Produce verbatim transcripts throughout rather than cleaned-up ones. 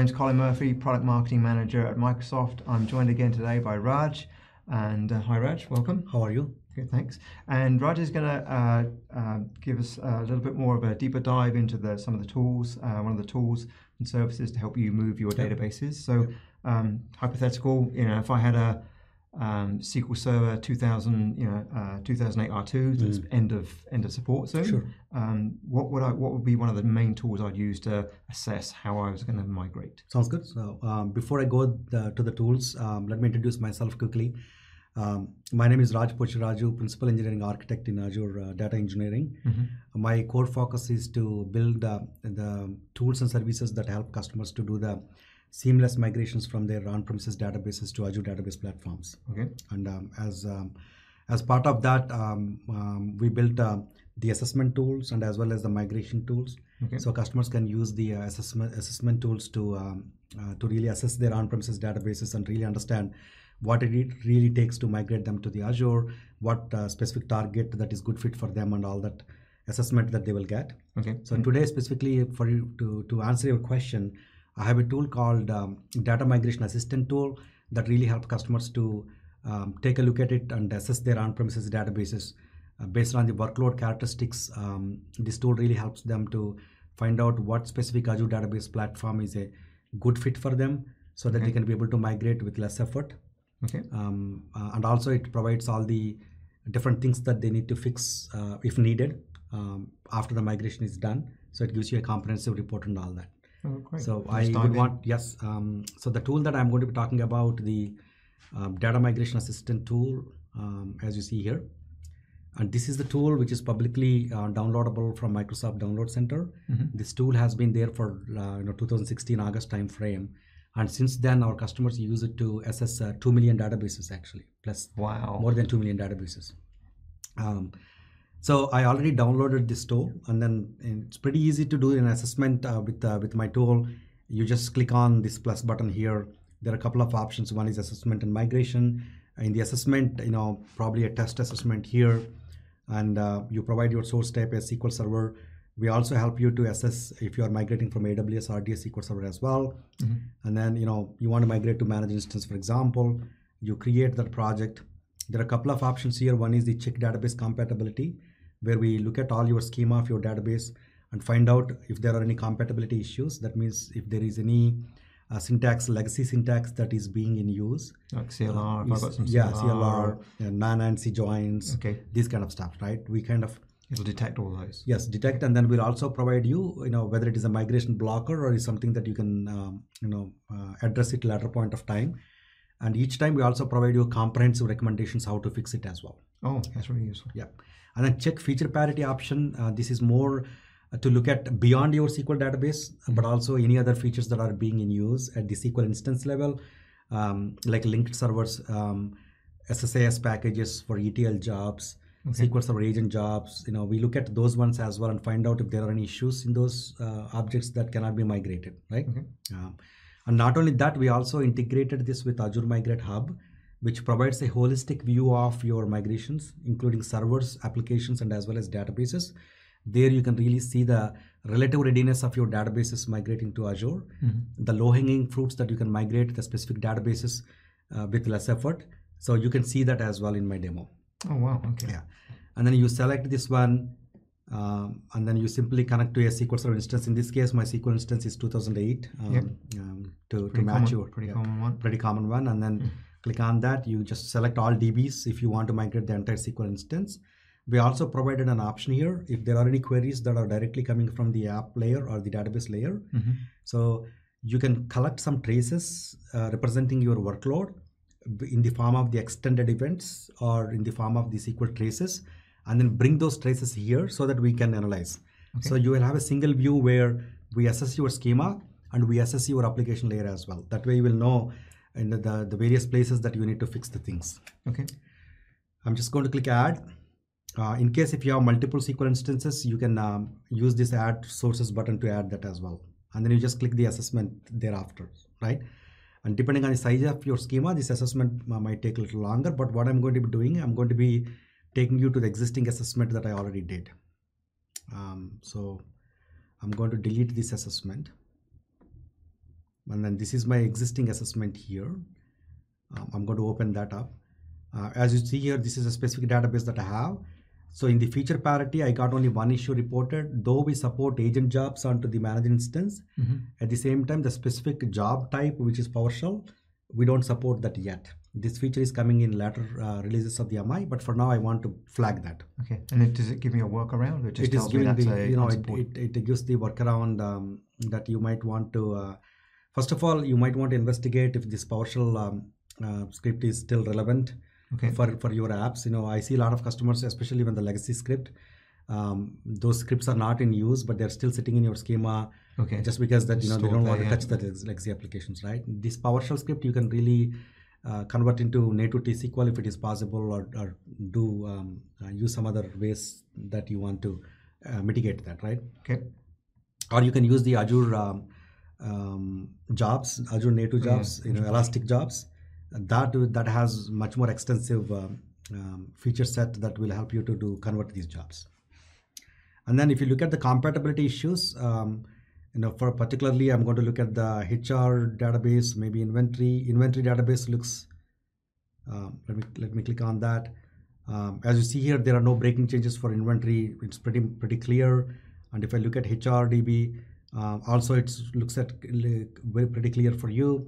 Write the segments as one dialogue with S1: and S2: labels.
S1: name's Colin Murphy, Product Marketing Manager at Microsoft. I'm joined again today by Raj. And uh, hi Raj, welcome.
S2: How are you?
S1: Good, thanks. And Raj is going to uh, uh, give us a little bit more of a deeper dive into the, some of the tools, uh, one of the tools and services to help you move your
S2: Yep.
S1: databases. So um, hypothetical, you know, if I had a um, S Q L Server two thousand, you know, uh, two thousand eight R two that's
S2: Mm.
S1: end of end of support soon.
S2: Sure.
S1: Um, what would I? What would be one of the main tools I'd use to assess how I was going to migrate?
S2: Sounds good. So um, before I go the, to the tools, um, let me introduce myself quickly. Um, my name is Raj Pochiraju, Principal Engineering Architect in Azure uh, Data Engineering.
S1: Mm-hmm.
S2: My core focus is to build uh, the tools and services that help customers to do the seamless migrations from their on-premises databases to Azure database platforms.
S1: Okay.
S2: And um, as um, as part of that, um, um, we built uh, the assessment tools and as well as the migration tools.
S1: Okay.
S2: So customers can use the uh, assessment assessment tools to um, uh, to really assess their on-premises databases and really understand what it really takes to migrate them to the Azure, what uh, specific target that is good fit for them, and all that assessment that they will get.
S1: Okay.
S2: So today, specifically for you to to answer your question, I have a tool called um, Data Migration Assistant tool that really helps customers to um, take a look at it and assess their on-premises databases uh, based on the workload characteristics. Um, this tool really helps them to find out what specific Azure database platform is a good fit for them, so that
S1: Okay.
S2: they can be able to migrate with less effort.
S1: Okay.
S2: Um, uh, and also it provides all the different things that they need to fix uh, if needed um, after the migration is done. So it gives you a comprehensive report and all that.
S1: Oh, great.
S2: So
S1: Let's
S2: I
S1: dive
S2: would
S1: in.
S2: want, yes. Um, so the tool that I'm going to be talking about, the um, Data Migration Assistant tool, um, as you see here. And this is the tool which is publicly uh, downloadable from Microsoft Download Center.
S1: Mm-hmm.
S2: This tool has been there for uh, you know two thousand sixteen August time frame. And since then, our customers use it to assess uh, two million databases actually, plus
S1: Wow.
S2: more than two million databases. Um, so I already downloaded this tool, and then and it's pretty easy to do an assessment uh, with uh, with my tool. You just click on this plus button here. There are a couple of options. One is assessment and migration. In the assessment, you know, probably a test assessment here, and uh, you provide your source type as S Q L Server. We also help you to assess if you are migrating from A W S or D S S Q L Server as well.
S1: Mm-hmm.
S2: And then, you know, you want to migrate to managed instance, for example, you create that project. There are a couple of options here. One is the check database compatibility, where we look at all your schema of your database and find out if there are any compatibility issues. That means if there is any uh, syntax, legacy syntax that is being in use.
S1: Like C L R, if I've got some
S2: Yeah,
S1: C
S2: C L
S1: L R.
S2: R, yeah, non-ANSI joins,
S1: Okay.
S2: these kind of stuff, right? We kind of
S1: It'll detect all those.
S2: Yes, detect, and then we'll also provide you, you know, whether it is a migration blocker or is something that you can, um, you know, uh, address it later point of time. And each time we also provide you comprehensive recommendations how to fix it as well.
S1: Oh, that's really useful.
S2: Yeah, and then check feature parity option. Uh, this is more uh, to look at beyond your S Q L database, mm-hmm. but also any other features that are being in use at the S Q L instance level, um, like linked servers, um, S S A S packages for E T L jobs.
S1: Okay.
S2: S Q L Server agent jobs, you know, we look at those ones as well and find out if there are any issues in those uh, objects that cannot be migrated, right?
S1: Okay.
S2: Um, and not only that, we also integrated this with Azure Migrate Hub, which provides a holistic view of your migrations, including servers, applications, and as well as databases. There you can really see the relative readiness of your databases migrating to Azure, mm-hmm. the low-hanging fruits that you can migrate the specific databases uh, with less effort. So you can see that as well in my demo.
S1: Oh, wow. Okay.
S2: Yeah. And then you select this one, um, and then you simply connect to a S Q L Server instance. In this case, my S Q L instance is two thousand eight um,
S1: yep.
S2: um, to,
S1: pretty
S2: to match
S1: common,
S2: your
S1: pretty
S2: yeah,
S1: common one.
S2: Pretty common one. And then mm. click on that. You just select all D Bs if you want to migrate the entire S Q L instance. We also provided an option here if there are any queries that are directly coming from the app layer or the database layer. Mm-hmm. So you can collect some traces uh, representing your workload in the form of the extended events or in the form of the S Q L traces, and then bring those traces here so that we can analyze. Okay. So you will have a single view where we assess your schema and we assess your application layer as well. That way you will know in the, the, the various places that you need to fix the things.
S1: Okay.
S2: I'm just going to click add. Uh, in case if you have multiple S Q L instances, you can um, use this add sources button to add that as well. And then you just click the assessment thereafter, right? And depending on the size of your schema, this assessment might take a little longer, but what I'm going to be doing, I'm going to be taking you to the existing assessment that I already did. Um, so I'm going to delete this assessment. and then this is my existing assessment here. Um, I'm going to open that up. Uh, as you see here, this is a specific database that I have. So in the feature parity, I got only one issue reported, though we support agent jobs onto the managed instance. Mm-hmm. At the same time, the specific job type, which is PowerShell, we don't support that yet. This feature is coming in later uh, releases of the M I, but for now I want to flag that.
S1: Okay, and it, does it give me a workaround? Or it just
S2: it is
S1: tells
S2: giving
S1: me that's
S2: the,
S1: a
S2: you know, it, it, it gives the workaround um, that you might want to, uh, first of all, you might want to investigate if this PowerShell um, uh, script is still relevant. Okay. For, for your apps. You know, I see a lot of customers, especially when the legacy script, um, those scripts are not in use, but they're still sitting in your schema. Okay. Just because that, you know, they don't want to touch the legacy applications, right? This PowerShell script, you can really uh, convert into native T S Q L if it is possible, or, or do um, uh, use some other ways that you want to uh, mitigate that, right? Okay. Or you can use the Azure um, um, jobs, Azure native jobs, yeah. you know, Elastic jobs. That that has much more extensive um, um, feature set that will help you to do convert these jobs. And then if you look at the compatibility issues, um, you know, for particularly, I'm going to look at the H R database, maybe inventory. Inventory database looks. Um, let me let me click on that. Um, as you see here, there are no breaking changes for inventory. It's pretty pretty clear. And if I look at H R D B, uh, also it looks at very pretty clear for you.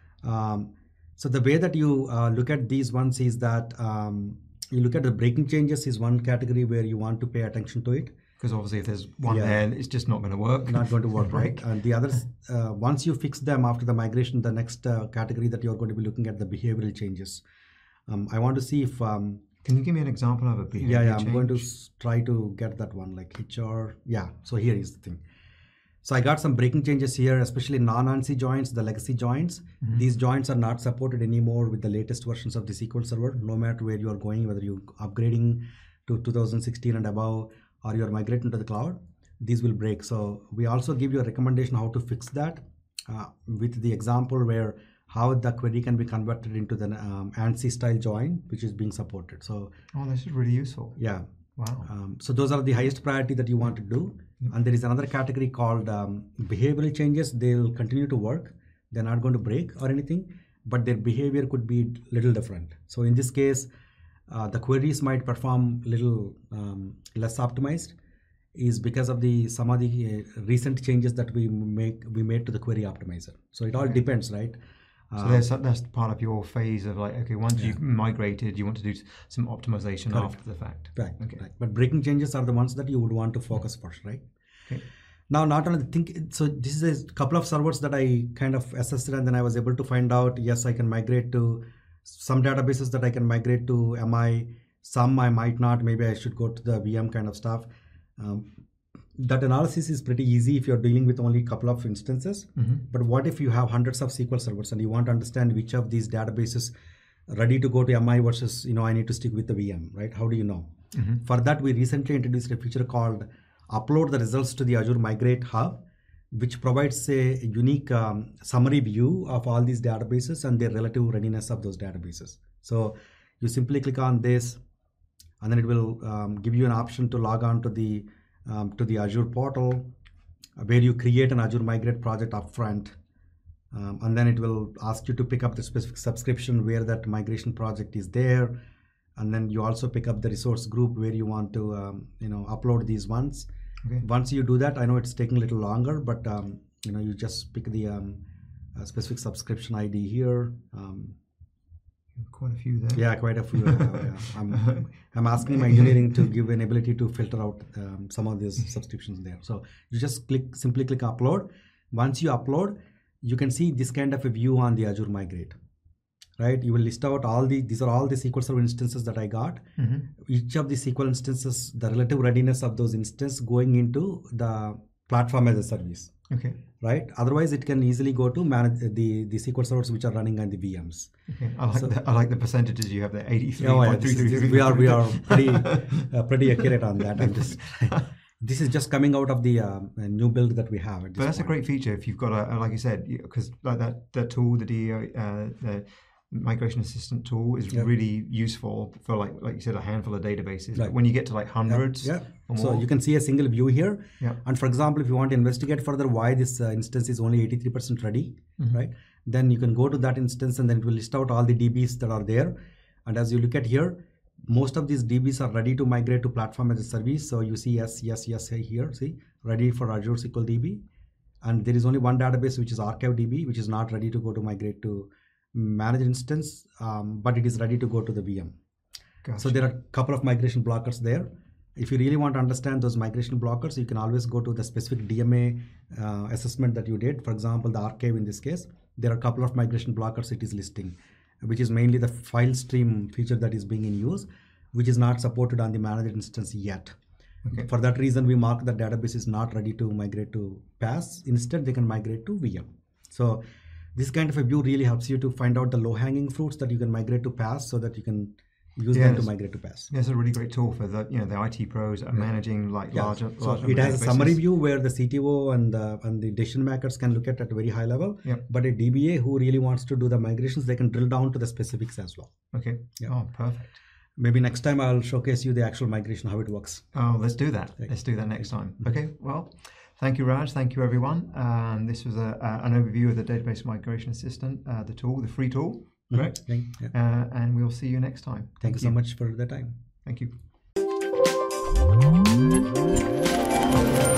S2: Um, So the way that you uh, look at these ones is that um, you look at the breaking changes is one category where you want to pay attention to it.
S1: Because obviously if there's one yeah. there, it's just not going to work.
S2: Not going to work, right? And the others, uh, once you fix them after the migration, the next uh, category that you're going to be looking at the behavioral changes. Um, I want to see if... Um,
S1: Can you give me an example of a behavioral
S2: Yeah, yeah.
S1: change?
S2: I'm going to try to get that one, like H R. Yeah, so here is the thing. So I got some breaking changes here, especially non-ANSI joins, the legacy joins. Mm-hmm. These joins are not supported anymore with the latest versions of the S Q L Server, no matter where you are going, whether you're upgrading to two thousand sixteen and above, or you're migrating to the cloud, these will break. So we also give you a recommendation how to fix that uh, with the example where how the query can be converted into the um, ANSI style join, which is being supported. So,
S1: oh, this is really useful.
S2: Yeah.
S1: Wow.
S2: Um, so those are the highest priority that you want to do. And there is another category called um, behavioral changes. They'll continue to work. They're not going to break or anything, but their behavior could be a little different. So in this case, uh, the queries might perform little um, less optimized is because of the some of the uh, recent changes that we make we made to the query optimizer. So it all okay. depends, right?
S1: So uh, there's, that's part of your phase of like, okay, once yeah. you've migrated, you want to do some optimization Correct. After the fact.
S2: Right. Okay. Right. But breaking changes are the ones that you would want to focus first, right? Okay. Now, not only think, so this is a couple of servers that I kind of assessed, and then I was able to find out, yes, I can migrate to some databases that I can migrate to M I, some I might not, maybe I should go to the V M kind of stuff. Um, That analysis is pretty easy if you're dealing with only a couple of instances. Mm-hmm. But what if you have hundreds of S Q L servers and you want to understand which of these databases ready to go to M I versus, you know, I need to stick with the V M, right? How do you know? Mm-hmm. For that, we recently introduced a feature called Upload the Results to the Azure Migrate Hub, which provides a unique um, summary view of all these databases and their relative readiness of those databases. So you simply click on this, and then it will um, give you an option to log on to the Um, to the Azure portal, uh, where you create an Azure Migrate project upfront, um, and then it will ask you to pick up the specific subscription where that migration project is there, and then you also pick up the resource group where you want to, um, you know, upload these ones. Okay. Once you do that, I know it's taking a little longer, but um, you know, you just pick the um, uh, specific subscription I D here. Um,
S1: Quite a few there.
S2: Yeah, quite a few. uh, yeah. I'm, I'm asking my engineering to give an ability to filter out um, some of these subscriptions there. So you just click, simply click upload. Once you upload, you can see this kind of a view on the Azure Migrate, right? You will list out all the, these are all the S Q L Server instances that I got. Mm-hmm. Each of the S Q L instances, the relative readiness of those instances going into the platform as a service. Okay. Right. Otherwise, it can easily go to manage the, the S Q L servers which are running on the V Ms.
S1: Okay. I like, so, the, I like the percentages you have there. eighty-three.
S2: Oh, yeah, this is, we are we are pretty uh, pretty accurate on that. I'm just this is just coming out of the um, new build that we have. At this
S1: but that's
S2: point.
S1: a great feature if you've got a, like you said, because like that that tool, the D E O, uh, the migration assistant tool is
S2: Yep.
S1: really useful for like like you said, a handful of databases.
S2: Right.
S1: But when you get to like hundreds,
S2: Yeah.
S1: or
S2: So
S1: more,
S2: you can see a single view here.
S1: Yeah.
S2: And for example, if you want to investigate further why this uh, instance is only eighty-three percent ready,
S1: Mhm.
S2: right? Then you can go to that instance and then it will list out all the D Bs that are there. And as you look at here, most of these D Bs are ready to migrate to platform as a service. So you see yes, yes, yes here, see, ready for Azure S Q L D B. And there is only one database, which is ArchiveDB, which is not ready to go to migrate to managed instance, um, but it is ready to go to the V M.
S1: Gotcha.
S2: So there are a couple of migration blockers there. If you really want to understand those migration blockers, you can always go to the specific D M A uh, assessment that you did. For example, the archive in this case, there are a couple of migration blockers it is listing, which is mainly the file stream feature that is being in use, which is not supported on the managed instance yet.
S1: Okay.
S2: For that reason, we mark that database is not ready to migrate to P A S. Instead, they can migrate to V M. So this kind of a view really helps you to find out the low-hanging fruits that you can migrate to P A S so that you can use them to
S1: Yes.
S2: migrate to P A S.
S1: Yeah, it's a really great tool for the you know the I T pros that are managing like
S2: Yeah.
S1: larger.
S2: So
S1: large
S2: it
S1: number of
S2: has a summary
S1: databases.
S2: view where the C T O and the, and the decision makers can look at at a very high level.
S1: Yep.
S2: But a D B A who really wants to do the migrations, they can drill down to the specifics as well.
S1: Okay.
S2: Yeah.
S1: Oh, perfect.
S2: Maybe next time I'll showcase you the actual migration, how it works.
S1: Oh, let's do that.
S2: Okay.
S1: Let's do that next time. Okay. Well, thank you, Raj. Thank you, everyone. Um, this was a, a, an overview of the Database Migration Assistant, uh, the tool, the free tool. Correct.
S2: Thank, yeah.
S1: Uh, and we'll see you next time.
S2: Thank you so much for the time.
S1: Thank you.